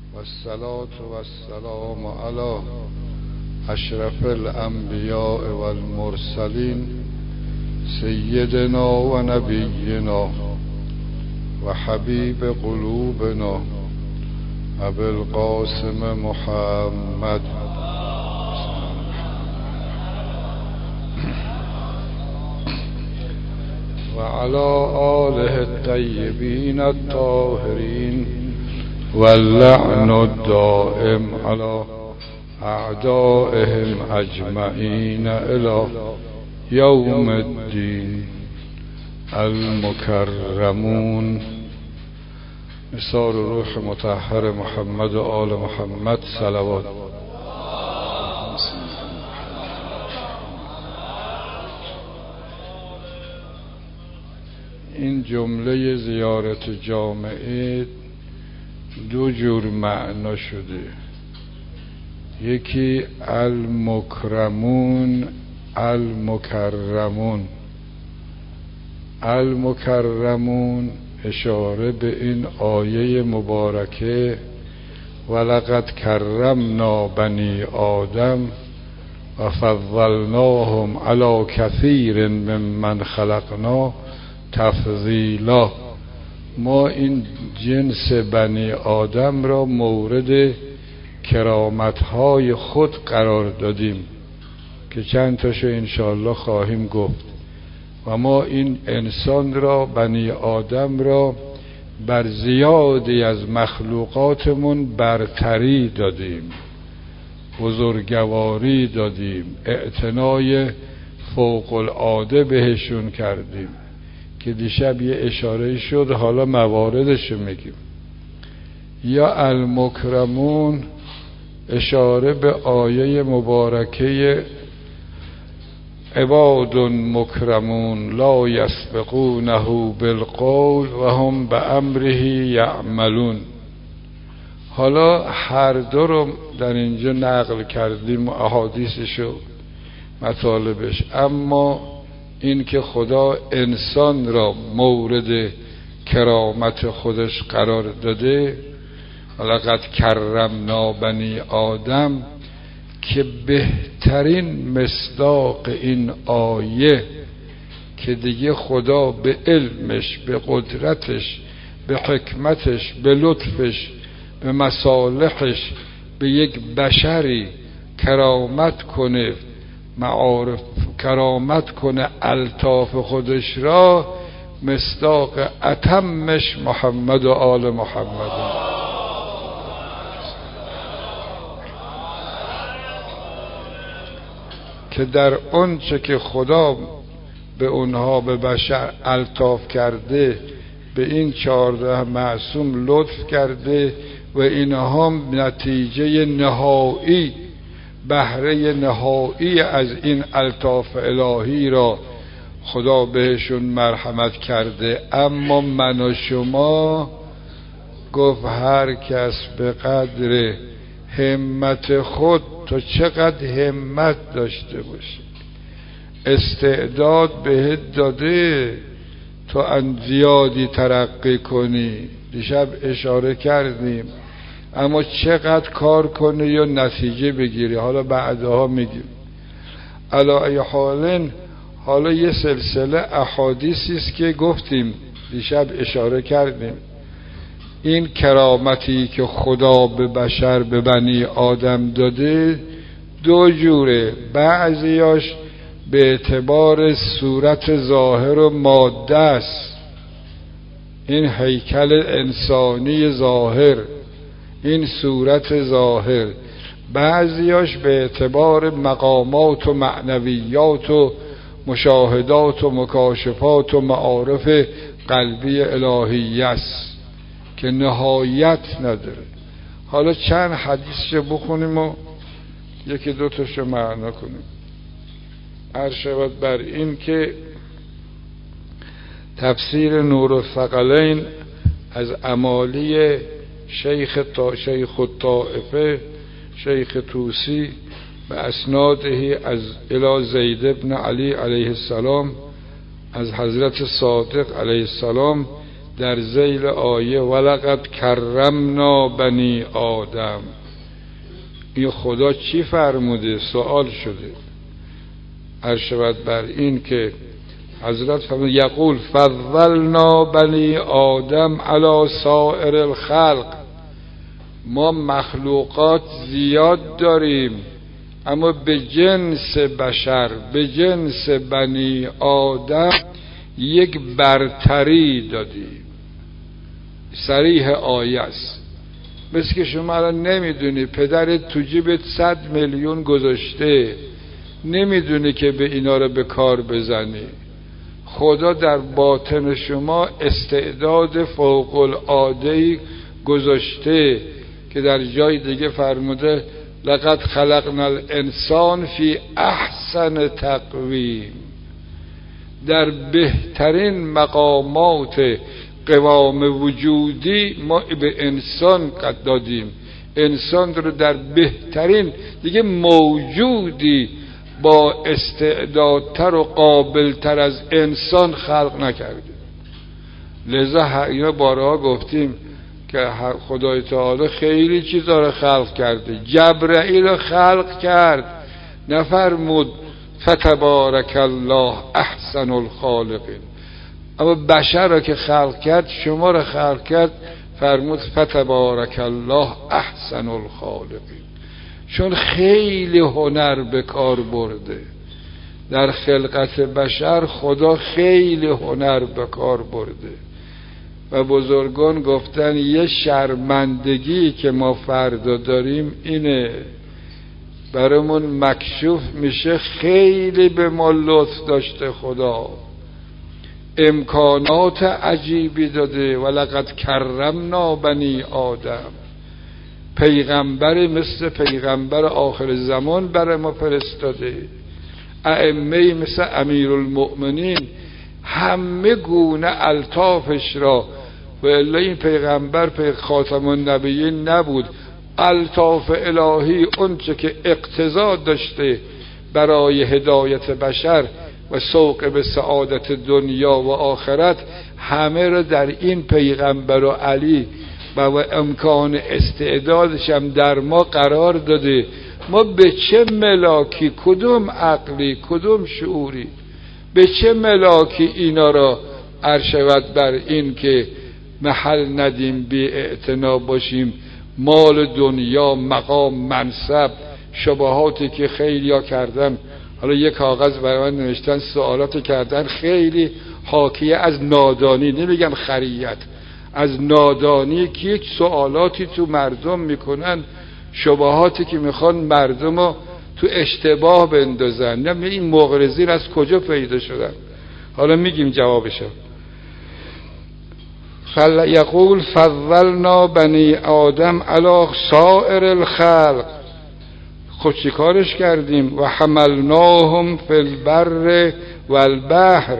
والصلاة والسلام على اشرف الانبیاء والمرسلین سیدنا و نبینا و حبیب قلوبنا ابی القاسم محمد و علی آله الطیبین الطاهرین واللعن الدائم على اعدائهم اجمعین الى یوم الدین. المکرمون نثار روح مطهر محمد و آل محمد صلوات. این جمله زیارت جامعه دو جور معنا شده، یکی المکرمون، المکرمون. المکرمون اشاره به این آیه مبارکه ولقد کرمنا بنی آدم و فضلناهم علی کثیر ممن خلقنا تفضیلا. ما این جنس بنی آدم را مورد کرامت‌های خود قرار دادیم که چند تاشو انشاءالله خواهیم گفت، و ما این انسان را، بنی آدم را، بر زیادی از مخلوقاتمون برتری دادیم، بزرگواری دادیم، اعتنای فوق العاده بهشون کردیم که دیشب یه اشاره شد، حالا مواردش میگیم. یا المکرمون اشاره به آیه مبارکه عباد مکرمون لا یسبقونه بالقول و هم بامره یعملون. حالا هر دو رو در اینجا نقل کردیم و احادیثش و مطالبش، اما این که خدا انسان را مورد کرامت خودش قرار داده، ولقد کرمنا بنی آدم، که بهترین مصداق این آیه که دیگه خدا به علمش، به قدرتش، به حکمتش، به لطفش، به مصالحش به یک بشری کرامت کنه، معارف کرامت کنه الطاف خودش را، مصداق اتمش محمد و آل محمد. که در اون چه که خدا به اونها، به بشر الطاف کرده، به این 14 معصوم لطف کرده و اینها نتیجه نهایی، بهره نهایی از این الطاف الهی را خدا بهشون مرحمت کرده. اما من و شما گفت هر کس به قدر همت خود، تو چقدر همت داشته باشی، استعداد بهت داده تو ان زیادی ترقی کنی، دیشب اشاره کردیم، اما چقدر کار کنی یا نتیجه بگیری، حالا بعدها میگیم. علی ای حال، حالا یه سلسله احادیثی است که گفتیم، دیشب اشاره کردیم، این کرامتی که خدا به بشر، به بنی آدم داده دو جوره. بعضیاش به اعتبار صورت ظاهر و ماده است، این هیکل انسانی ظاهر، این صورت ظاهر. بعضیاش به اعتبار مقامات و معنویات و مشاهدات و مکاشفات و معارف قلبی الهی است که نهایت نداره. حالا چند حدیثشو بخونیم و یکی دو تاشو معنا کنیم. عرض شود بر این که تفسیر نور الثقلین از امالی شیخ الطائفه شیخ طوسی به اسناده از الی زید بن علی علیه السلام از حضرت صادق علیه السلام در ذیل آیه ولقد کرمنا بنی آدم، این خدا چی فرموده؟ سوال شده. عرض شود بر این که حضرت فرمود یقول فضلنا بنی آدم علی سائر الخلق، ما مخلوقات زیاد داریم اما به جنس بشر، به جنس بنی آدم یک برتری دادیم. صریح آیه است. مثل که شما الان نمیدونی پدرت تو جیبت 100 میلیون گذاشته، نمیدونی که به اینا رو به کار بزنی. خدا در باطن شما استعداد فوق العاده‌ای گذاشته که در جای دیگه فرموده لقد خلقنا الانسان فی احسن تقویم، در بهترین مقامات قوام وجودی ما به انسان قد دادیم. انسان رو در بهترین دیگه موجودی با استعدادتر و قابلتر از انسان خلق نکردیم. لذا اینا بارها گفتیم که خدای تعالی خیلی چیزا رو خلق کرده. جبرائیل رو خلق کرد، نفرمود فتبارک الله احسن الخالقین. اما بشر را که خلق کرد، شما را خلق کرد، فرمود فتبارک الله احسن الخالقین. چون خیلی هنر به کار برده در خلقت بشر، خدا خیلی هنر به کار برده. و بزرگان گفتن یه شرمندگی که ما فردا داریم اینه، برامون مکشوف میشه خیلی به ما لطف داشته خدا، امکانات عجیبی داده. ولقد کرمنا بنی آدم، پیغمبر مثل پیغمبر آخر زمان برای ما فرستاده، ائمه مثل امیرالمؤمنین همه گونه الطافش را، و الا این پیغمبر خاتم النبیین نبود. الطاف الهی اونچه که اقتضا داشته برای هدایت بشر و سوق به سعادت دنیا و آخرت، همه را در این پیغمبر و علی و امکان استعدادش هم در ما قرار داده. ما به چه ملاکی، کدوم عقلی، کدوم شعوری، به چه ملاکی اینا را عرشود بر این که محل ندیم، بی اعتنا باشیم، مال دنیا، مقام، منصب، شبهاتی که خیلی ها کردن. حالا یک کاغذ برای من نوشتن، سوالات کردن خیلی حاکیه از نادانی، نمیگم خریت، از نادانی که یک سوالاتی تو مردم میکنن، شبهاتی که میخوان مردم رو تو اشتباه بندازن. نه این مغرضین از کجا پیدا شدن؟ حالا میگیم جوابشو. یقول فضلنا بنی آدم علی سائر الخلق، خود چی کارش کردیم؟ و حملناهم فی البر والبحر.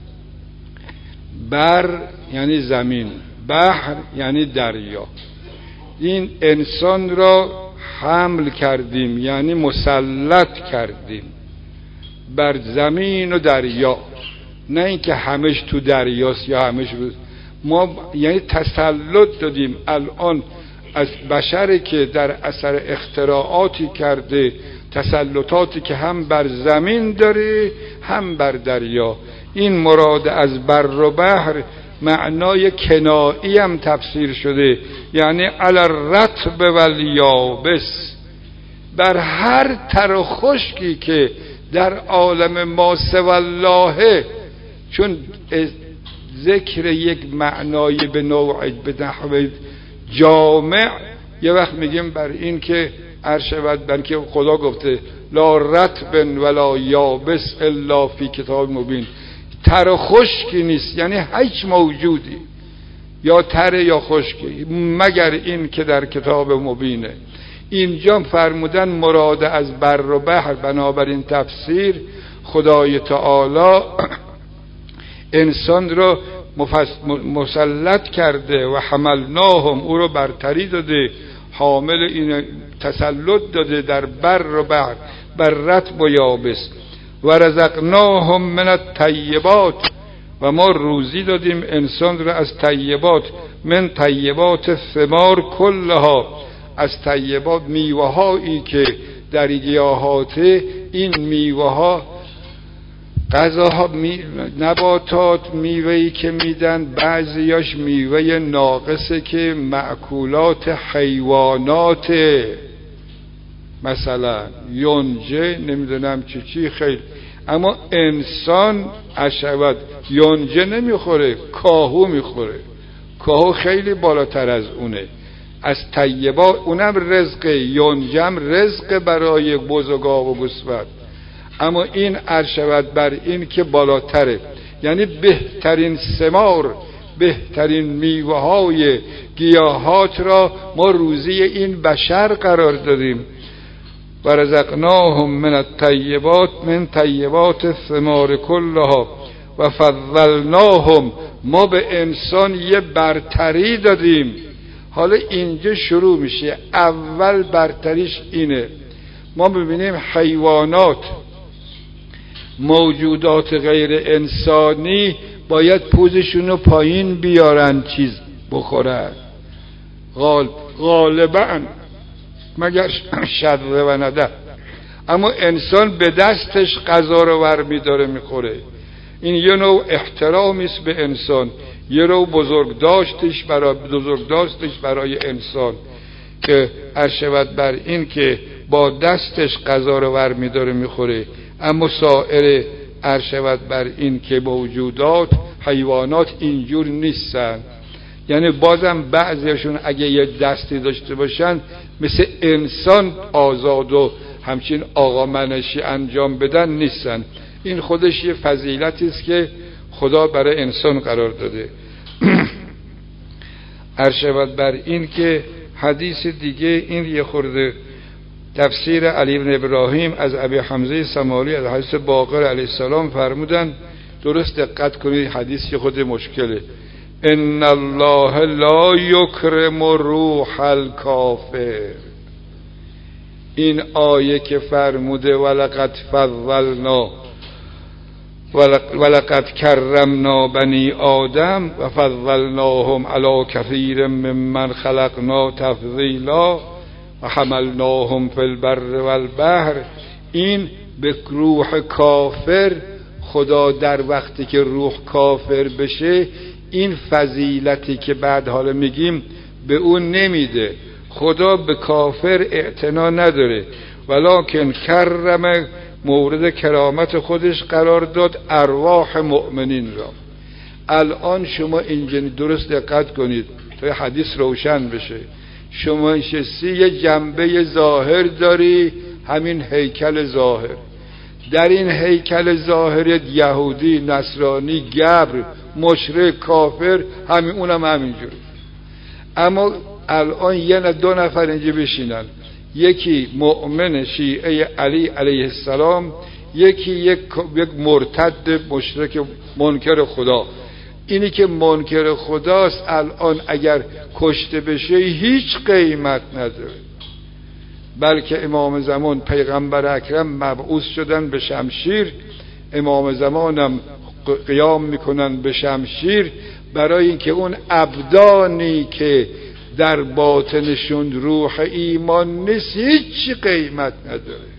بر یعنی زمین، بحر یعنی دریا. این انسان را حمل کردیم یعنی مسلط کردیم بر زمین و دریا، نه اینکه همش تو دریاست یا همش ما، یعنی تسلط دادیم. الان از بشری که در اثر اختراعاتی کرده، تسلطاتی که هم بر زمین داره هم بر دریا. این مراد از بر و بحر معنای کنایی هم تفسیر شده، یعنی علی الرطب والیابس، بر هر تر و خشکی که در عالم ما سوی الله. چون ذکر یک معنای به نوع به نحو جامع، یه وقت میگیم بر این که عرشود بر که خدا گفته لا رطب ولا یابس الا فی کتاب مبین، تر و خشکی نیست، یعنی هیچ موجودی یا تر یا خشکی مگر این که در کتاب مبینه. اینجا فرمودن مراد از بر و بحر، بنابراین تفسیر خدای تعالی انسان رو مسلط کرده و حملناهم، او رو برتری داده، حامل این تسلط داده در بر و بحر، بر رطب و یابس. و رزقناهم من الطیبات، و ما روزی دادیم انسان را از طیبات، من طیبات ثمار کلها، از طیبات میوه هایی که در گیاهات، این میوه ها غذاها، نباتات میوهی که میدن بعضیاش میوه ناقصه که معکولات حیوانات، مثلا یونجه نمیدونم چی خیلی، اما انسان عشوت یونجه نمیخوره، کاهو میخوره، کاهو خیلی بالاتر از اونه. از طیبات اونم رزقه، یونجم رزق برای بزرگا و گوسفند، اما این عرشوت بر این که بالاتره، یعنی بهترین ثمار، بهترین میوه های گیاهات را ما روزی این بشر قرار دادیم. و رزقناهم من الطیبات، من طیبات ثمار کلها و فضلناهم، ما به انسان یه برتری دادیم. حالا اینجا شروع میشه، اول برتریش اینه، ما ببینیم حیوانات، موجودات غیر انسانی باید پوزشونو پایین بیارن چیز بخورن، غالبا مگر شر و نده، اما انسان به دستش غذا رو ور میداره میخوره. این یه نوع احترامی است به انسان، یه نوع بزرگداشتش برای انسان که عرشوت بر این که با دستش غذا رو ور میداره میخوره، اما سایر عرشوت بر این که موجودات حیوانات اینجور نیستن. یعنی بازم بعضیشون اگه یه دستی داشته باشن مثل انسان آزاد و همچین آقا منشی انجام بدن نیستن. این خودش یه فضیلتی است که خدا برای انسان قرار داده. عرشوت بر این که حدیث دیگه این یه خورده تفسیر علی بن ابراهیم از ابی حمزه سمالی از حدیث باقر علیه السلام فرمودن، درست دقت کنید، حدیث که خود مشکله. ان الله لا یکرم روح الکافر، این آیه که فرموده ولقد فضلنا ولقد کرمنا بنی آدم و فضلناهم علی کثیر ممن خلقنا تفضیلا و حملناهم فی البر والبحر، این به روح کافر، خدا در وقتی که روح کافر بشه این فضیلتی که بعد حالا میگیم به اون نمیده. خدا به کافر اعتنا نداره، ولکن کرم، مورد کرامت خودش قرار داد ارواح مؤمنین را. الان شما اینجا درست دقت کنید تا حدیث روشن بشه، شما نشستی یه جنبه ظاهر داری، همین هیکل ظاهر، در این هیکل ظاهر یهودی، نصرانی، گبر، مشرک، کافر، همین اونم همینجوری. اما الان یه دو نفر اینجا بشینن، یکی مؤمن شیعه علی علیه السلام، یکی یک مرتد مشرک منکر خدا. اینی که منکر خداست الان اگر کشته بشه هیچ قیمت نداره، بلکه امام زمان پیغمبر اکرم مبعوث شدن به شمشیر، امام زمانم قیام میکنن به شمشیر، برای اینکه اون ابدانی که در باطنشون روح ایمان نیست هیچ قیمت نداره.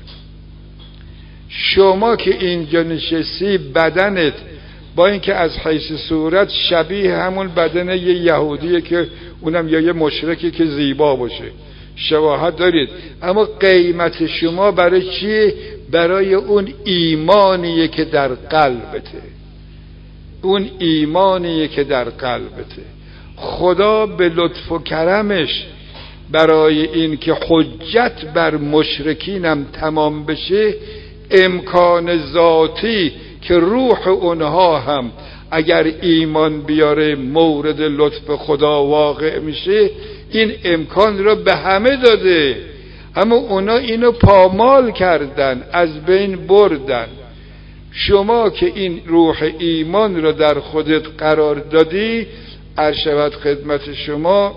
شما که اینجا نشستی بدنت با اینکه از حیث صورت شبیه همون بدن یه یهودیه که اونم یا یه مشرکی که زیبا باشه، شباهت دارید، اما قیمت شما برای چیه؟ برای اون ایمانیه که در قلبته، اون ایمانیه که در قلبته. خدا به لطف و کرمش برای این که حجت بر مشرکینم تمام بشه، امکان ذاتی که روح اونها هم اگر ایمان بیاره مورد لطف خدا واقع میشه، این امکان را به همه داده، اما اونا اینو پامال کردن، از بین بردن. شما که این روح ایمان را در خودت قرار دادی، عرشوت خدمت شما،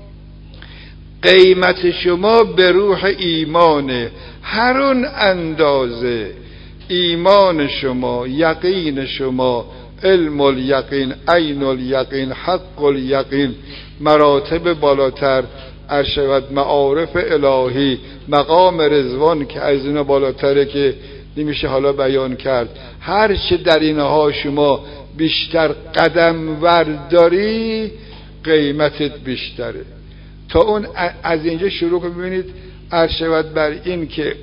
قیمت شما به روح ایمانه. هر اون اندازه ایمان شما، یقین شما، علم الیقین، عین الیقین، حق الیقین، مراتب بالاتر ارشد معارف الهی، مقام رضوان که از اینا بالاتره که نمیشه حالا بیان کرد. هر چه در اینها شما بیشتر قدم ورداری قیمتت بیشتره. تا اون از اینجا شروع کنید. ببینید ارشد بر این که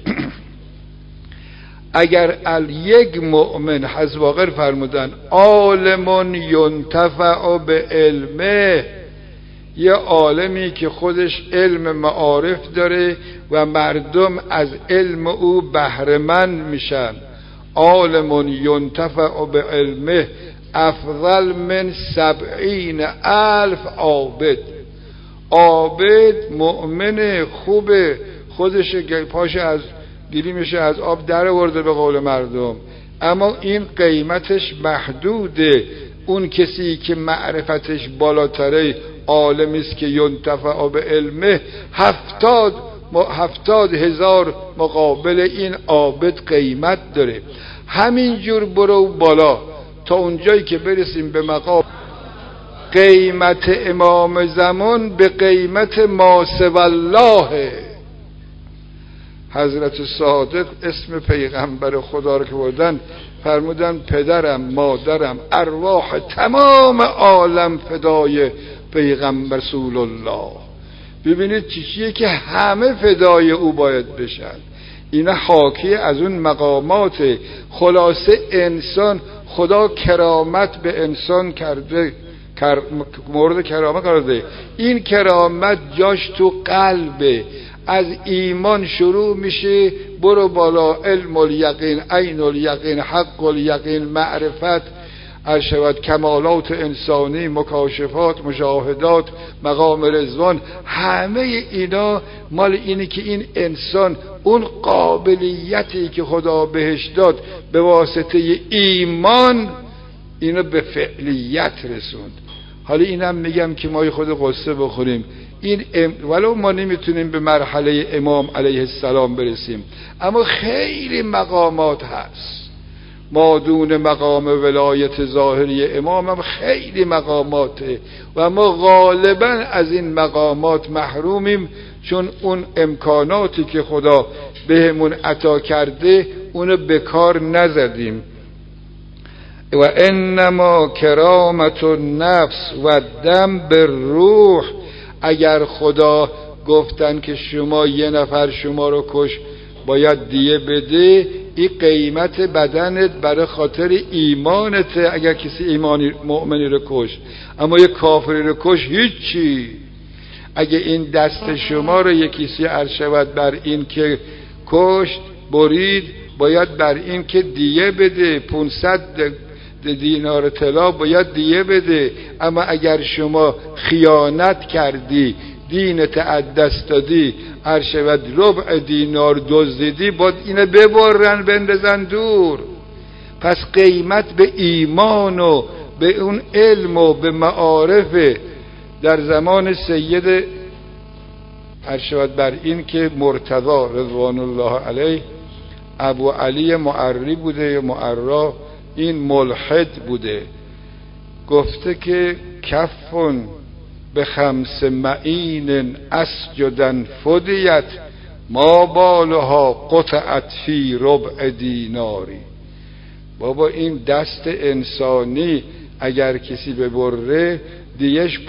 اگر یک مؤمن حضرت باقر فرمودن عالم ینتفع به علمه، یه عالمی که خودش علم معارف داره و مردم از علم او بهره مند میشن، عالم ینتفع به علمه افضل من 70,000 عابد. عابد مؤمن خوب خودش پاش از گیری میشه از آب در آورده به قول مردم، اما این قیمتش محدوده. اون کسی که معرفتش بالاتره عالمی است که ینتفع به علمه 70,000 مقابل این عابد قیمت داره. همینجور برو بالا تا اونجایی که برسیم به مقام قیمت امام زمان به قیمت ما سوی الله. حضرت صادق اسم پیغمبر خدا رو که بردن فرمودن پدرم، مادرم، ارواح تمام عالم فدای پیغمبر رسول الله. ببینید چیزیه که همه فدای او باید بشن. اینا حاکی از اون مقامات. خلاصه انسان خدا کرامت به انسان کرده، مورد کرامت کرده. این کرامت جاش تو قلبه. از ایمان شروع میشه برو بالا، علم الیقین، عین الیقین، حق الیقین، معرفت، ارشد کمالات انسانی، مکاشفات، مشاهدات، مقام رضوان. همه اینا مال اینه که این انسان اون قابلیتی که خدا بهش داد به واسطه ایمان اینو به فعلیت رسوند. حالا اینم میگم که ما خود قصه بخوریم، این ولو ما نمیتونیم به مرحله امام علیه السلام برسیم، اما خیلی مقامات هست. ما دون مقام ولایت ظاهری امام هم خیلی مقاماته و ما غالبا از این مقامات محرومیم، چون اون امکاناتی که خدا بهمون عطا کرده اونو به کار نزدیم. و انما کرامت النفس و دم به روح. اگر خدا گفتن که شما یه نفر شما رو کش باید دیه بده، این قیمت بدنت برای خاطر ایمانته. اگر کسی ایمانی مؤمنی رو کش، اما یه کافری رو کش هیچی. اگه این دست شما رو یکیسی ارشد بر این که کشت برید، باید بر این که دیه بده، 500 دینار طلا باید دیه بده. اما اگر شما خیانت کردی، دینت از دست دادی، ارشد ربع دینار دزدیدی، باید اینو ببرن بندازن دور. پس قیمت به ایمان و به اون علم و به معارف. در زمان سید ارشد بر این که مرتضی رضوان الله علیه، ابو علی معری بوده یا معرا، این ملحد بوده، گفته که کفن به 5 معین اسجدن فدیت ما بالها قطعت فی ربع دیناری. بابا این دست انسانی اگر کسی ببره دیش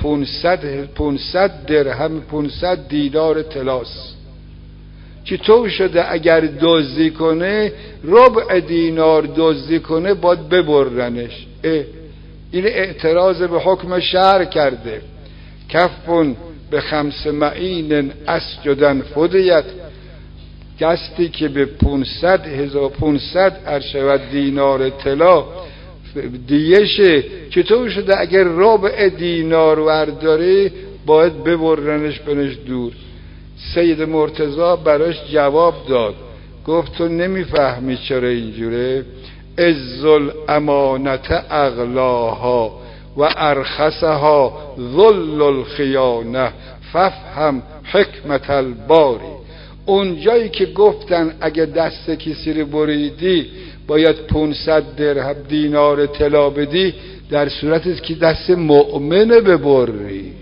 500 درهم، 500 دینار طلاست. چطور شده اگر دزدی کنه، ربع دینار دزدی کنه باید ببرنش؟ این اعتراض به حکم شرع کرده. کفن به 5 معین اسجدن فدیت، دستی که به 500 ارشد دینار طلا دیشه، چطور شده اگر ربع دینار ورداره باید ببرنش بنش دور؟ سید مرتضی براش جواب داد، گفت تو نمیفهمی چرا اینجوره؟ عز الامانت اغلاها و ارخصها ذل الخیانه ففهم حکمت الباری. اونجایی که گفتن اگه دست کسی رو بریدی باید 500 درهم دینار طلا بدی، در صورتی است که دست مؤمنه ببری،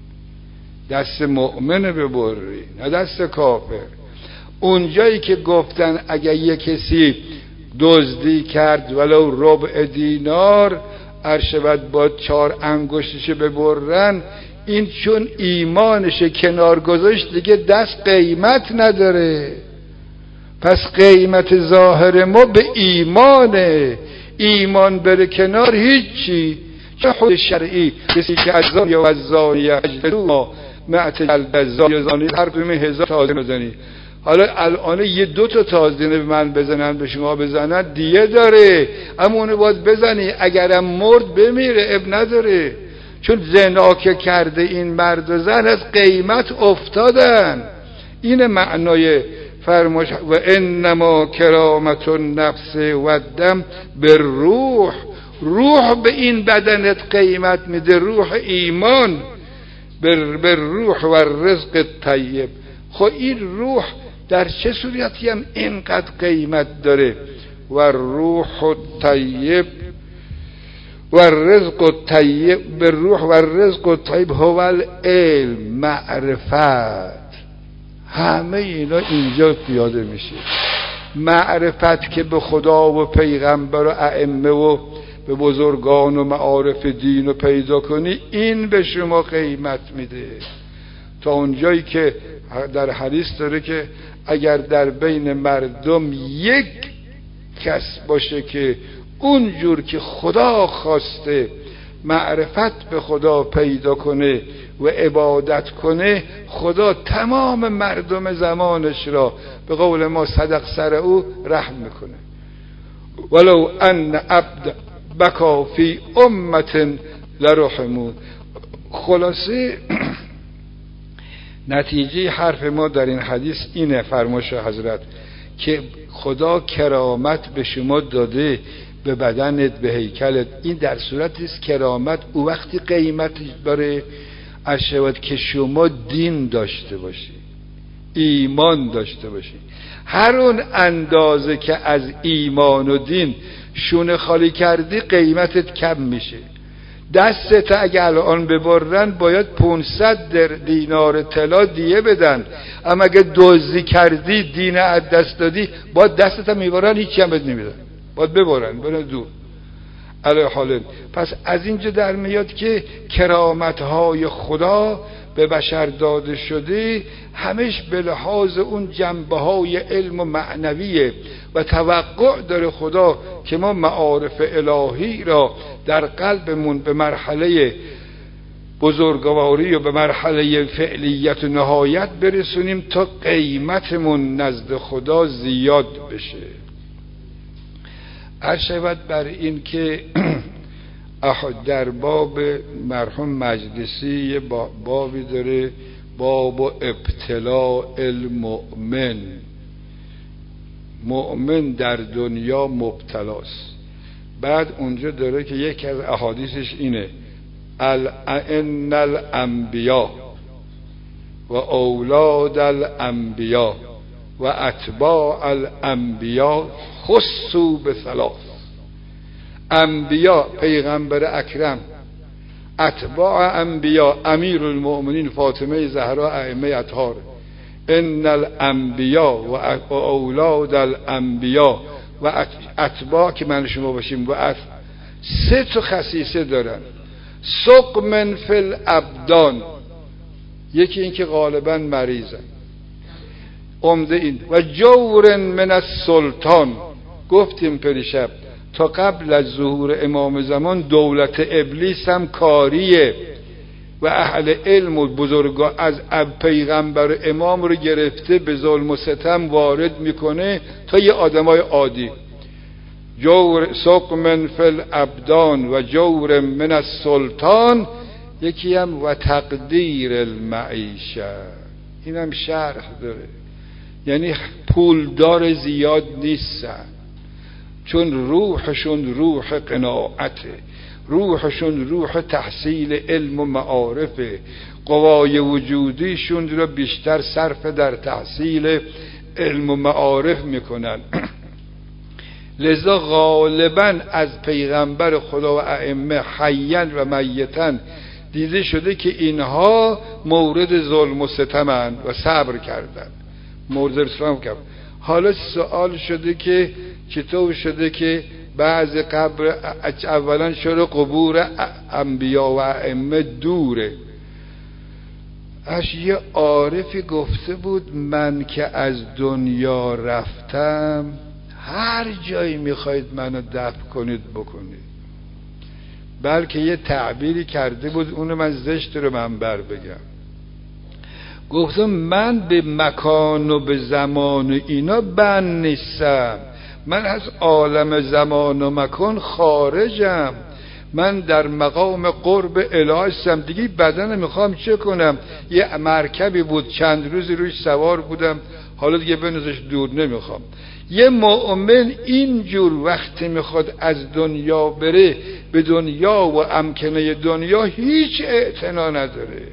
دست مؤمنه ببری، نه دست کافر. اونجایی که گفتن اگه یک کسی دزدی کرد ولو ربع دینار، ارشد با 4 انگشتش ببرن، این چون ایمانش کنار گذاشت دیگه دست قیمت نداره. پس قیمت ظاهر ما به ایمانه، ایمان بره کنار هیچی. چه خود شرعی کسی که از زانی و از زانیه اجلدو معت جلد هر دومی 1000 تازه بزنی. حالا الان یه 2 تا تازه به من بزنن به شما بزنن دیه داره، اما اونو باید بزنی، اگرم مرد بمیره اب نداره، چون زنا که کرده این مرد و زن از قیمت افتادن. این معنای فرمایش و انما کرامت النفس و الدم به روح، روح به این بدنت قیمت میده، روح ایمان، به روح و رزق طیب. خب این روح در چه صورتی هم اینقدر قیمت داره؟ و روح الطیب و رزق الطیب، به روح و رزق الطیب هو العلم، معرفت. همه اینا اینجا پیاده میشه. معرفت که به خدا و پیغمبر و ائمه و به بزرگان و معارف دین و پیدا کنی، این به شما قیمت میده. تا اونجایی که در حدیث داره که اگر در بین مردم یک کس باشه که اونجور که خدا خواسته معرفت به خدا پیدا کنه و عبادت کنه، خدا تمام مردم زمانش را به قول ما صدق سر او رحم میکنه. ولو ان عبد بکا فی امت لرحمو. خلاصه نتیجه حرف ما در این حدیث اینه، فرمایش حضرت که خدا کرامت به شما داده، به بدنت، به هیکلت. این در صورتی است کرامت او وقتی قیمت داره ارشد که شما دین داشته باشی، ایمان داشته باشی. هر اون اندازه که از ایمان و دین شونه خالی کردی قیمتت کم میشه. دستت اگه الان ببرن باید 500 دینار طلا دیه بدن، اما اگه دزدی کردی دین از دست دادی باید دستت هم میبرن، هیچی هم بد نمیدن، باید ببرن برن دور. علی حال پس از اینجا در میاد که کرامت‌های خدا به بشر داده شده همش به لحاظ اون جنبه‌های علم و معنویه و توقع داره خدا که ما معارف الهی را در قلبمون به مرحله بزرگواری و به مرحله فعلیت و نهایت برسونیم تا قیمتمون نزد خدا زیاد بشه. عرشبت بر این که در باب مرحوم مجلسی یه بابی داره، باب ابتلاء المؤمن. مؤمن در دنیا مبتلاست. بعد اونجا داره که یکی از احادیثش اینه ان الانبیاء و اولاد الانبیاء و اتباع الانبیاء خصوا بثلاث. انبیاء پیغمبر اکرم، اتباع انبیاء امیر المؤمنین فاطمه زهرا ائمه اطهار. ان الانبیاء و اولاد الانبیاء و اتباع که من شما باشیم و 3 تا خصیصه دارن. سقم فی الابدان، یکی این که غالبا مریضن، عمده این. و جور من السلطان، گفتیم پریشب تا قبل از ظهور امام زمان دولت ابلیس هم کاریه و اهل علم و بزرگان از پیغمبر امام رو گرفته به ظلم و ستم وارد میکنه تا یه آدمای عادی. جور سقم فی الابدان و جور من السلطان، یکی هم و تقدیر المعیشه، این هم شرح داره، یعنی پولدار زیاد نیستن چون روحشون روح قناعته، روحشون روح تحصیل علم و معارفه، قوای وجودیشون رو بیشتر صرف در تحصیل علم و معارف میکنن. لذا غالبا از پیغمبر خدا و ائمه حیاً و میتاً دیده شده که اینها مورد ظلم و ستمند و صبر کردن، مورد اسلام کردن. حالا سوال شده که چطور شده که بعض قبر اولا شده قبور انبیا و ائمه دوره؟ یه عارفی گفته بود من که از دنیا رفتم هر جایی میخواید منو دفن کنید بکنید. بلکه یه تعبیری کرده بود، اونو من زشت رو منبر بگم، گفتم من به مکان و به زمان اینا بند نیستم، من از عالم زمان و مکان خارجم، من در مقام قرب الهی هستم دیگه. بدن میخوام چه کنم؟ یه مرکبی بود چند روزی روش سوار بودم، حالا دیگه بنازش دور نمیخوام. یه مؤمن اینجور وقتی میخواد از دنیا بره به دنیا و امکنه دنیا هیچ اعتنا نداره.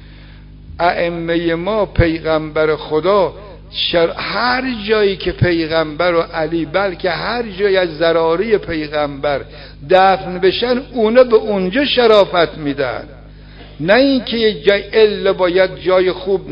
ائمه ما پیغمبر خدا هر جایی که پیغمبر و علی، بلکه هر جایی از ضراری پیغمبر دفن بشن اونا به اونجا شرافت میدن، نه اینکه یه جای الا باید جای خوب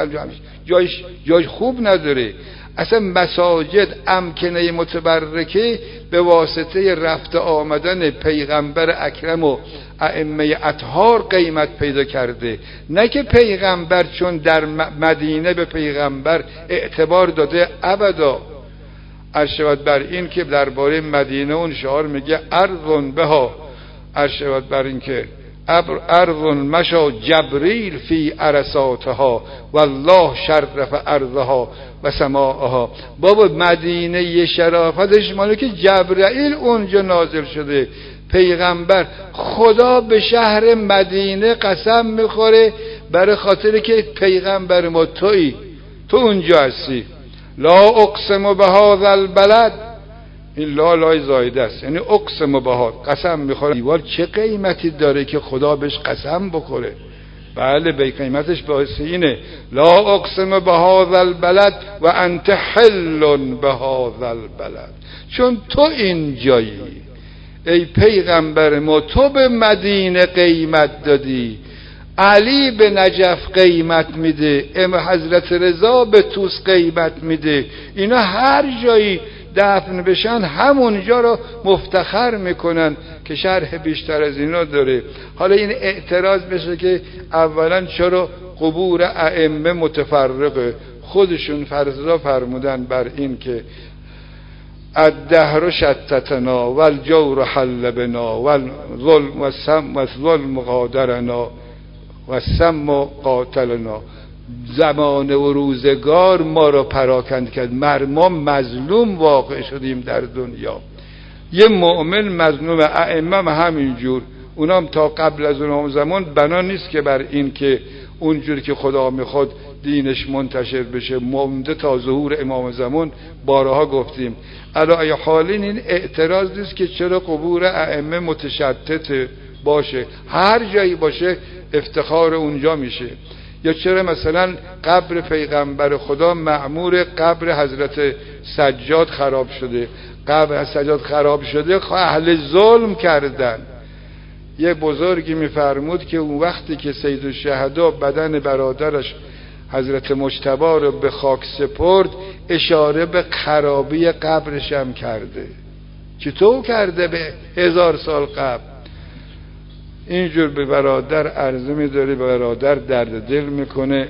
جای خوب نداره. اصلا مساجد امکنه متبرکه به واسطه رفت آمدن پیغمبر اکرم و ائمه اطهار قیمت پیدا کرده، نه که پیغمبر چون در مدینه به پیغمبر اعتبار داده ابدا. ارشد بر این که درباره مدینه اون شعار میگه ارض بها، ارشد بر این که ارض مشا جبریل فی عرصاتها والله شرف ارضها و سماعها. بابا مدینه یه شرافتش ماله که جبرائیل اونجا نازل شده. پیغمبر خدا به شهر مدینه قسم میخوره برای خاطر که پیغمبر ما تویی، تو اونجا هستی. لا اقسم بهذا البلد، این لای زایده است، یعنی اقسم بهذا، قسم میخوره. دیوار چه قیمتی داره که خدا بهش قسم بخوره؟ بله به قیمتش باعث اینه لا اقسم بهذا البلد و انت حل بهذا البلد، چون تو اینجایی ای پیغمبر ما، تو به مدینه قیمت دادی، علی به نجف قیمت میده، حضرت رضا به طوس قیمت میده، اینا هر جایی دفن بشن همونجا رو مفتخر میکنن که شرح بیشتر از اینا داره. حالا این اعتراض بشه که اولا چرا قبور ائمه متفرقه؟ خودشون فرزا فرمودن بر این که الدهر شتتنا والجور حل بنا والظلم قادرنا والسم قاتلنا. زمان و روزگار ما را پراکند کرد، ما مظلوم واقع شدیم در دنیا. یه مؤمن مظلوم، ائمه همینجور، اونام تا قبل از اون زمان بنا نیست که بر این که اونجور که خدا میخواد دینش منتشر بشه، مونده تا ظهور امام زمان. بارها گفتیم علی ای حالین این اعتراض نیست که چرا قبور ائمه متشتت باشه، هر جایی باشه افتخار اونجا میشه. یا چرا مثلا قبر پیغمبر خدا معمور قبر حضرت سجاد خراب شده؟ قبر سجاد خراب شده اهل ظلم کردن. یه بزرگی میفرمود که اون وقتی که سید الشهدا بدن برادرش حضرت مجتبی رو به خاک سپرد اشاره به خرابی قبرش هم کرده. چطور کرده به 1000 سال قبل؟ اینجور به برادر عرضه می‌داری، به برادر درد دل میکنه.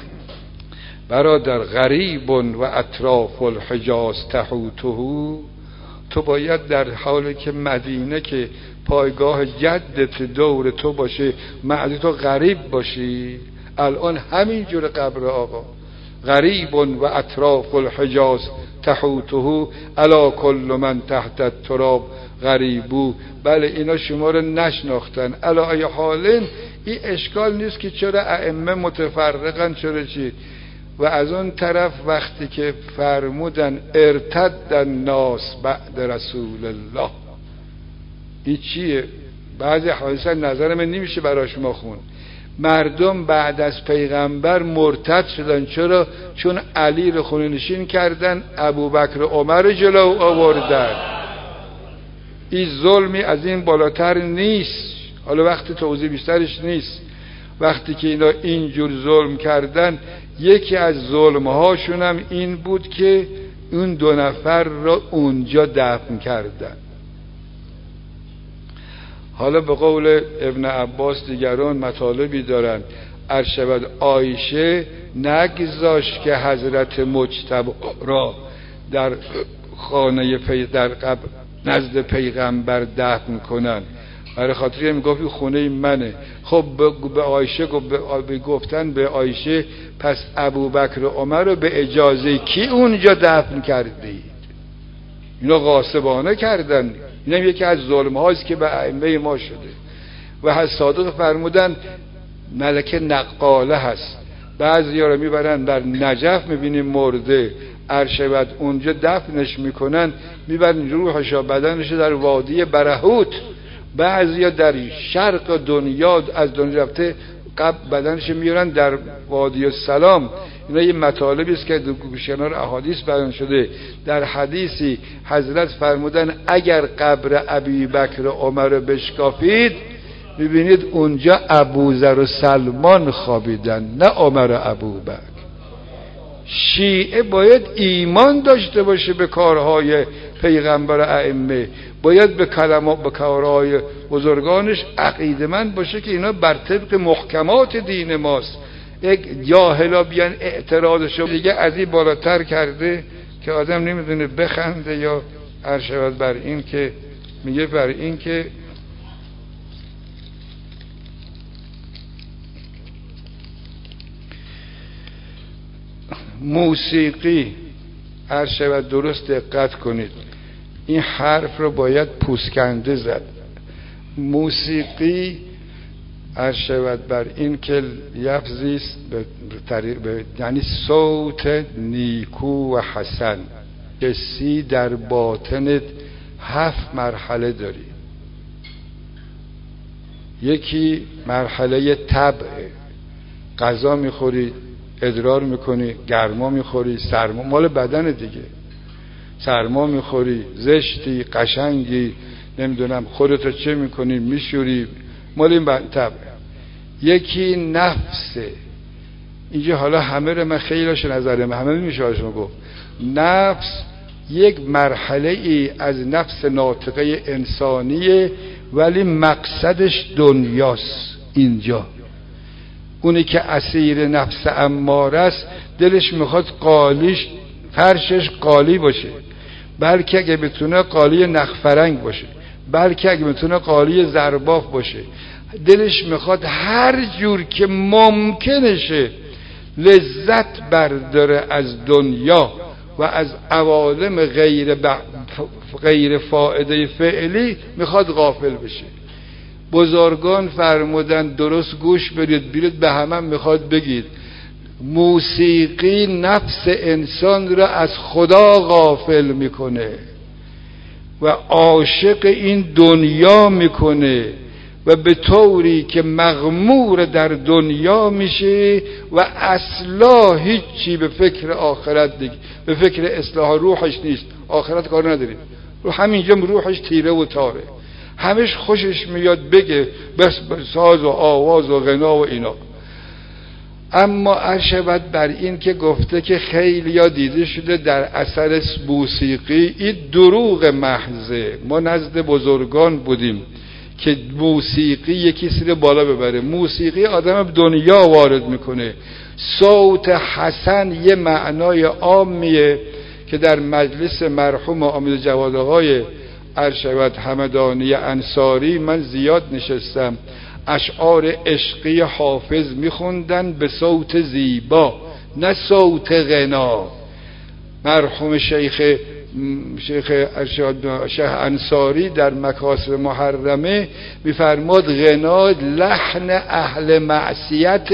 برادر غریب و اطراف الحجاز تحوته، تو باید در حالی که مدینه که پایگاه جدت دور تو باشه، معدی تو غریب باشی. الان همینجور قبر آقا غریب و اطراف الحجاز تحوته الا کل من تحت التراب غریبو. بله اینا شما رو نشناختن. الا ای حالین این اشکال نیست که چرا ائمه متفرقن، چرا چی. و از اون طرف وقتی که فرمودن ارتد الناس بعد رسول الله، این چیه؟ بعضی حدیث نظر من نمیشه برای شما خون. مردم بعد از پیغمبر مرتد شدن. چرا؟ چون علی رو خونه نشین کردن، ابوبکر و عمر جلو آوردن. این ظلمی از این بالاتر نیست. حالا وقت توضیح بیشترش نیست. وقتی که اینا اینجور ظلم کردن، یکی از ظلمهاشون هم این بود که اون 2 نفر رو اونجا دفن کردن. حالا به قول ابن عباس دیگران مطالبی دارن. عرشبد عایشه نگذاشت که حضرت مجتبی را در خانه در قبر نزد پیغمبر دفن کنن. برای خاطر این گفت خونه منه. خب به عایشه گفتن به عایشه پس ابوبکر و عمر رو به اجازه کی اونجا دفن کردید؟ اینا غاصبانه کردن. این هم یکی از ظلم هاست که به ائمه ما شده. و حضرت صادق فرمودن ملکه نقاله هست. بعضیا رو میبرن در نجف، میبینیم مرده، عرشبد اونجا دفنش میکنن، میبرن روحش و بدنش در وادی برهوت. بعضیا در شرق دنیا از دنیا رفته بدنش میارن در وادی السلام. اینا یه مطالبی است که کنار احادیث بیان شده. در حدیثی حضرت فرمودن اگر قبر ابوبکر و عمر رو بشکافید میبینید اونجا ابوذر و سلمان خوابیدن، نه عمر و ابوبکر. شیعه باید ایمان داشته باشه به کارهای پیغمبر و ائمه، باید به کلمات به کارهای بزرگانش عقیده‌مند باشه که اینا بر طبق محکمات دین ماست. یک جاهلا بیان اعتراضشو دیگه از این بالاتر کرده که آدم نمیدونه بخنده یا هر شود. بر این که میگه بر این که موسیقی هر شود. درست دقت کنید، این حرف رو باید پوسکنده زد. موسیقی هر شود بر این که لفظیست یعنی صوت نیکو و حسن. کسی در باطنت 7 مرحله داری. یکی مرحله طبعه، غذا میخوری ادرار میکنی، گرما میخوری، سرما، مال بدن دیگه. سرما میخوری، زشتی، قشنگی، نمیدونم خودتو چه میکنی، میشوری، مال این طبعه. یکی نفسه. اینجا حالا همه رو من خیلیش نظرم همه میشه شما گفت. نفس یک مرحله ای از نفس ناطقه انسانیه، ولی مقصدش دنیاست. اینجا اونی که اسیر نفس اماره است، دلش میخواد قالیش فرشش قالی باشه، بلکه اگه بتونه قالی نخفرنگ باشه، بلکه اگه بتونه قالی زرباف باشه. دلش میخواد هر جور که ممکنشه لذت برداره از دنیا و از عوالم غیر فائده فعلی، میخواد غافل بشه. بزرگان فرمودن درست گوش برید به همه میخواد بگید موسیقی نفس انسان را از خدا غافل میکنه و عاشق این دنیا میکنه و به طوری که مغمور در دنیا میشه و اصلا هیچی به فکر آخرت دیگه، به فکر اصلاح روحش نیست. آخرت کار نداره، رو همینجا روحش تیره و تاره، همش خوشش میاد بگه بس ساز و آواز و غنا و اینا. اما عرشبت بر این که گفته که خیلی ها دیده شده در اثر موسیقی، این دروغ محضه. ما نزد بزرگان بودیم که موسیقی یکی سر بالا ببره. موسیقی آدم به دنیا وارد میکنه. صوت حسن یه معنای عامیه که در مجلس مرحوم امید جواد آقای عرشبت همدانی انصاری من زیاد نشستم. اشعار عشقی حافظ میخوندن به صوت زیبا، نه صوت غنا. مرحوم شیخ انصاری در مکاسب محرمه میفرماد غنا لحن اهل معصیت.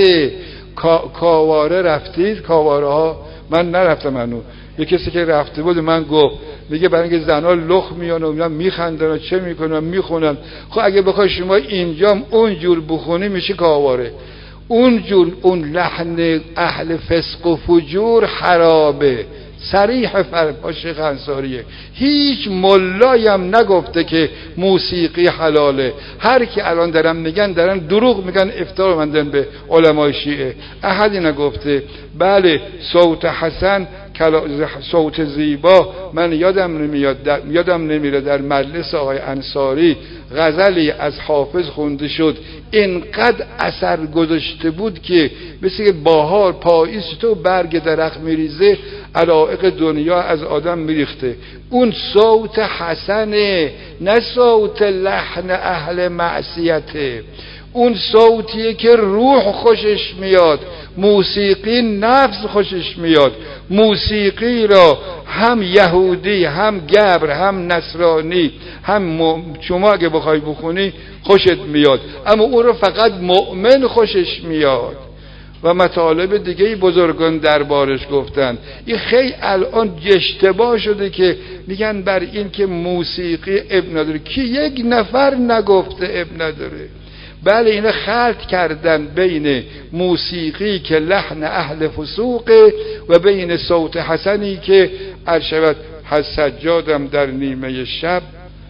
کاواره رفتید؟ کاواره ها من نرفتم. منو یه کسی که رفته بود من گفت میگه برای اینکه زنها لخ میان و اینا میخندن و چه میکنن و میخونن. خب اگه بخوای شما اینجا اونجور بخونی میشه کاواره. اونجور اون لحن اهل فسق و فجور حرامه، صریح فرما شیخ انصاریه. هیچ ملایی هم نگفته که موسیقی حلاله. هر کی الان دارن میگن دارن دروغ میگن، افترا بندن به علمای شیعه. احدی نگفته. بله صوت حسن، صوت زیبا، من یادم نمیره در مجلس آقای انصاری غزلی از حافظ خونده شد، اینقدر اثر گذاشته بود که مثل بهار پاییز تو برگ درخت میریزه، علایق دنیا از آدم میریخته. اون صوت حسنه، نه صوت لحن اهل معصیته. اون صوتیه که روح خوشش میاد، موسیقی نفس خوشش میاد. موسیقی را هم یهودی، هم گبر، هم نصرانی، هم شما اگه بخوای بخونی خوشت میاد، اما اون رو فقط مؤمن خوشش میاد. و مطالب دیگه بزرگان دربارش گفتن. این خیلی الان اشتباه شده که میگن بر این که موسیقی اب نداره، کی یک نفر نگفته اب نداره. بله اینا خلط کردن بین موسیقی که لحن اهل فسوقه و بین صوت حسنی که عرشبت سجادم در نیمه شب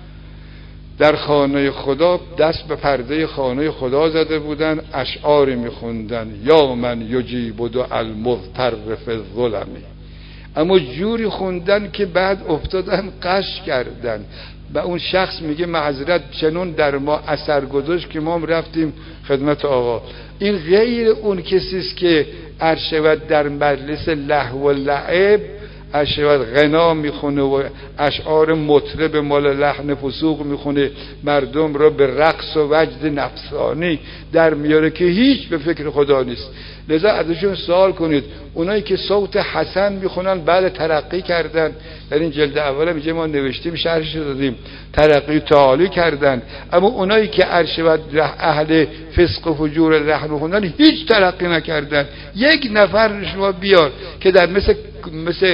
در خانه خدا دست به پرده خانه خدا زده بودن، اشعاری میخوندن یا من یجیب دو المضطر فی الظلم، اما جوری خوندن که بعد افتادن قش کردن. و اون شخص میگه معذرت چنون در ما اثر گذاشت که ما هم رفتیم خدمت آقا. این غیر اون کسیست که عرشبت در مجلس لهو و لعب عرشبت غنا میخونه و اشعار مطرب مال لحن فسوق میخونه، مردم را به رقص و وجد نفسانی در میاره که هیچ به فکر خدا نیست. لذا ازشون سوال کنید، اونایی که صوت حسن میخونن بعد ترقی کردن، در این جلد اول میگه ما نوشتیم شرحش دادیم، ترقی تعالی کردن، اما اونایی که عرشبت اهل فسق و فجور لحن میخونن هیچ ترقی نکردن. یک نفر شما بیار که در مثل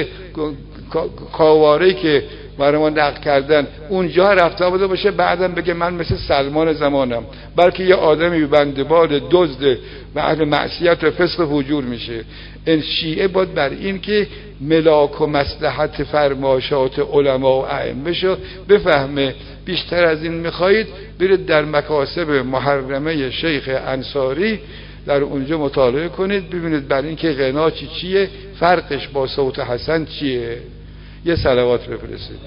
کاواری که برای ما نقل کردن اونجا رفته بوده باشه بعدم بگه من مثل سلمان زمانم، بلکه یه آدمی بنده‌بال دزد و اهل معصیت و فسق و فجور میشه. این شیعه باید بر این که ملاک و مصلحت فرمایشات علما و ائمه شو بفهمه. بیشتر از این میخواهید برید در مکاسب محرمه شیخ انصاری، در اونجا مطالعه کنید ببینید بر این که غنا چیه، فرقش با صوت حسن چیه. یه صلوات بفرستید.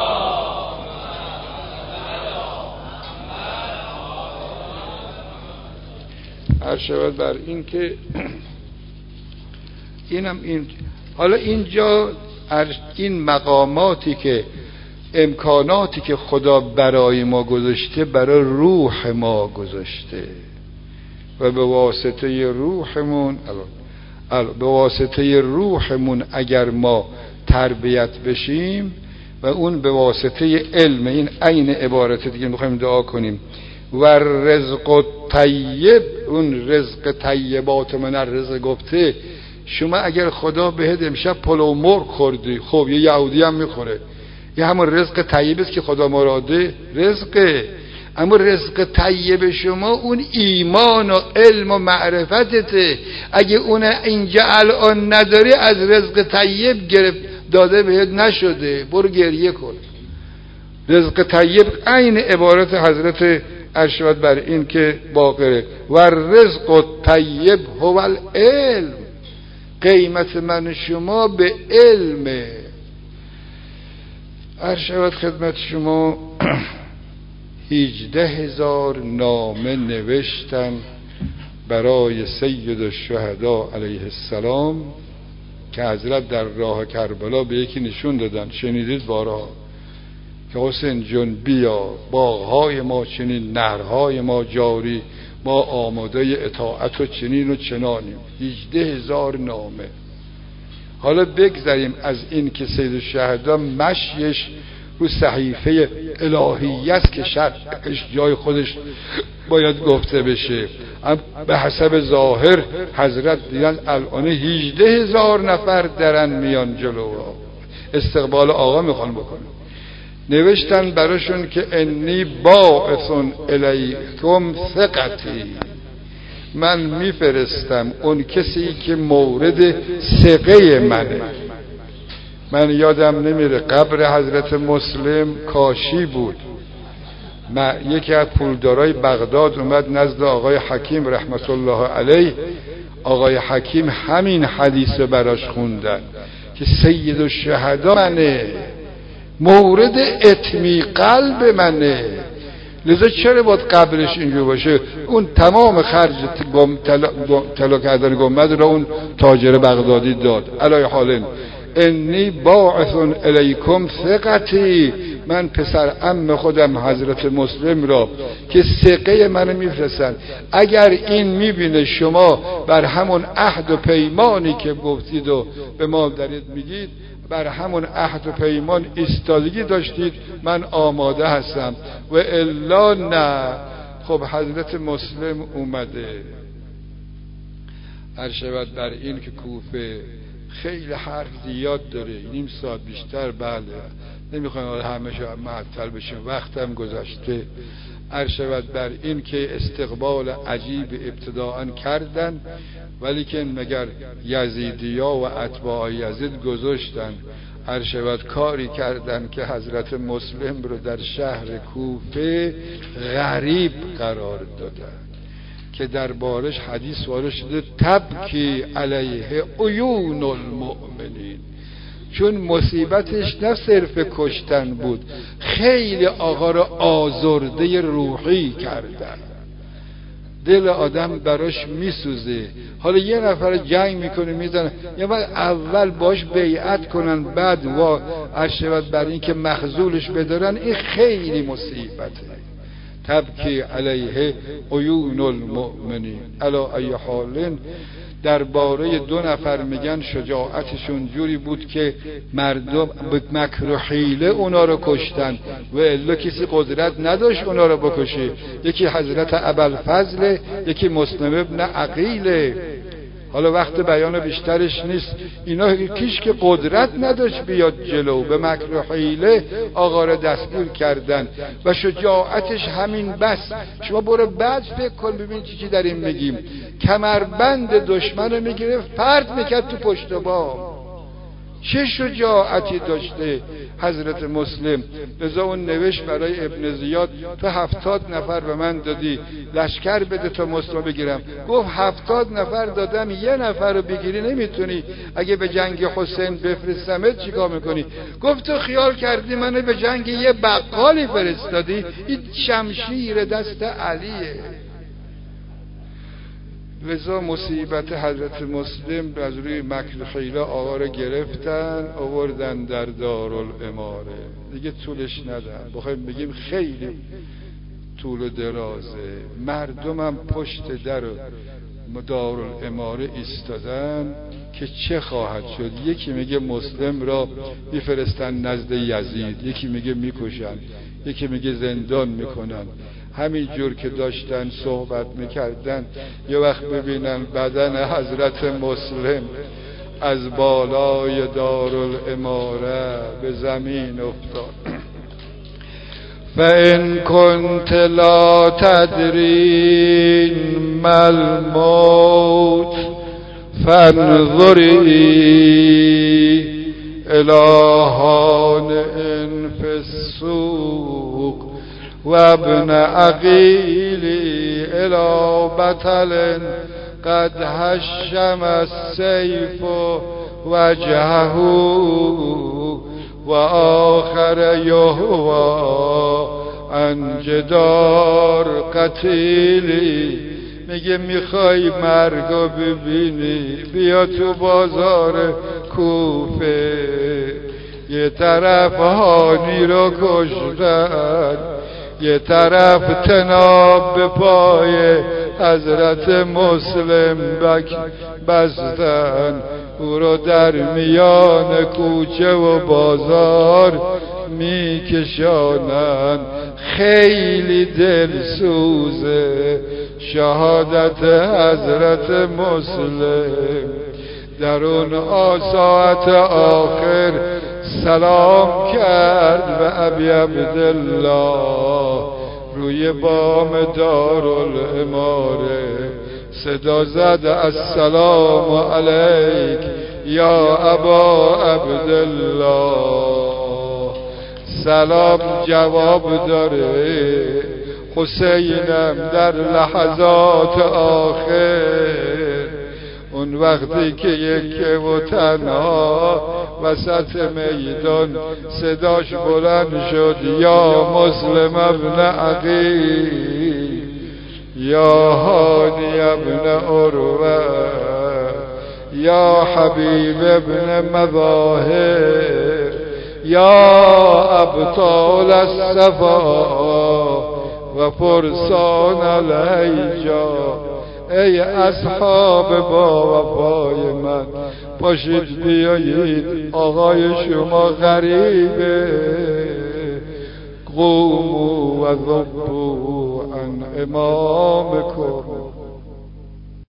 هر شود بر این که حالا اینجا این مقاماتی که امکاناتی که خدا برای ما گذاشته برای روح ما گذاشته و به واسطه روحمون اگر ما تربیت بشیم و اون به واسطه علم، این عین عبارت دیگه میخوایم دعا کنیم، و رزق طیب، اون رزق طیبات من رزق گفته. شما اگر خدا بهت امشب پلو مرغ خوردی، خب یه یهودی هم میخوره، یه همون رزق طیب است که خدا مراده رزقه. اما رزق طیب شما اون ایمان و علم و معرفتته. اگه اون اینجا الان نداری از رزق طیب گرفت داده بهت نشده، برو گریه کن. رزق طیب عین عبارت حضرت ارشد بر این که باقره و رزق طیب هو العلم، قیمت من شما به علمه. ارشد خدمت شما 18,000 نامه نوشتن برای سید الشهدا علیه السلام که حضرت در راه کربلا به یکی نشون دادن، شنیدید بارها، که حسین جون بیا، باغهای ما چنین، نهرهای ما جاری، ما آماده اطاعت و چنین و چنانیم. 18,000 نامه. حالا بگذاریم از این که سید الشهدا مشیش رو صحیفه الهی است که شرقش جای خودش باید گفته بشه، به حسب ظاهر حضرت دیدن الان 18,000 نفر درن میان جلو. استقبال آقا میخوان بکنن. نوشتن براشون که انی باعث الیکم ثقتی، من میفرستم اون کسی که مورد ثقه منه. من یادم نمیره قبر حضرت مسلم کاشی بود، یکی از پولدارای بغداد اومد نزد آقای حکیم رحمت الله علیه. آقای حکیم همین حدیث براش خوندن که سید الشهدا منه، مورد اطمی قلب منه، لذا چرا باید قبرش اینجور باشه؟ اون تمام خرج طلا کردن گنبد را اون تاجر بغدادی داد. علی حال انی باعث الیکم ثقتی، من پسر عم خودم حضرت مسلم را که ثقه منو میفرستن. اگر این میبینه شما بر همون عهد و پیمانی که گفتید و به ما دارید میگید، بر همون عهد و پیمان ایستادگی داشتید، من آماده هستم، و الا نه. خب حضرت مسلم اومده. هر شود بر این که کوفه خیلی حرف زیاد داره، نیم ساعت بیشتر، بله نمیخوایم همه شو معطل بشیم، وقتم گذشته. هر شود بر این که استقبال عجیب ابتداءً کردن، ولی که مگر یزیدیا و اتباع یزید گذاشتن. هر شود کاری کردن که حضرت مسلم رو در شهر کوفه غریب قرار دادن، که در بارش حدیث وارد شده تبکی علیه عیون المؤمنین، چون مصیبتش نه صرف کشتن بود، خیلی آقا را آزرده روحی کردن، دل آدم براش میسوزه. حالا یه نفر جنگ میکنه میزنه، یا باید اول باش بیعت کنن، بعد وا عشبت بر این که مخذولش بدارن، این خیلی مصیبته. تبکی علیه عیون المؤمنین. علی ای حال درباره 2 نفر میگن شجاعتشون جوری بود که مردم به مکر و حیله اونا رو کشتن، و الا کسی قدرت نداشت اونا رو بکشه. یکی حضرت ابوالفضل، یکی مسلم ابن عقیل. حالا وقت بیان بیشترش نیست. اینا کیش که قدرت نداشت بیاد جلو، به مکر و حیله آقا را دستگیر کردن و شجاعتش همین بس. شما برو بعد فکر کن ببین چی داریم میگیم. کمربند دشمن رو میگرفت پرت میکرد تو پشت بام. چه شجاعتی داشته حضرت مسلم. لذا اون نوشت برای ابن زیاد تو 70 نفر به من دادی، لشکر بده تا مسلم بگیرم. گفت 70 نفر دادم، 1 نفر رو بگیری نمیتونی، اگه به جنگ حسین بفرستمت چیکار میکنی؟ گفت تو خیال کردی منو به جنگ یه بقالی فرستادی؟ این شمشیر دست علیه. لذا مصیبت حضرت مسلم از روی مکر خیله آقا رو گرفتن آوردن در دارالاماره. دیگه طولش ندن، بخوایم بگیم خیلی طول و درازه. مردم هم پشت در دارالاماره ایستادن که چه خواهد شد. یکی میگه مسلم را میفرستن نزد یزید، یکی میگه میکشن، یکی میگه زندان میکنن. همین جور که داشتن صحبت میکردن، یه وقت ببینن بدن حضرت مسلم از بالای دارالاماره به زمین افتاد. فَإِن كُنْتَ لَا تَدْرِينَ مَا الْمَوْتُ فَانْظُرِي إِلَى هَانِئٍ فِي السُّوقِ وابن عقیلی إلى بطل قد هشم السيف وجهه و آخر یهوی عن جدار قتیلی. میگه میخوای مرگو ببینی، بیا تو بازار کوفه. یه طرف هانی رو کشتن، یه طرف تناب به پای حضرت مسلم بستن، او رو در میان کوچه و بازار میکشانن. خیلی دلسوزه شهادت حضرت مسلم. در اون ساعت آخر سلام کرد به ابی عبدالله روی بام دارالاماره، صدا زد السلام علیک یا ابا عبدالله. سلام جواب داره حسینم در لحظات آخر، اون وقتی که یکه و تنها وسط میدان صداش بلند شد یا مسلم ابن عقیل، یا هانی ابن عروه، یا حبیب ابن مظاهر، یا ابطال الصفا و فرسان الهیجا. ای اصحاب با وفای من، پاشید بیایید آقای شما غریبه. قوموا و ذبوا عن امامکم.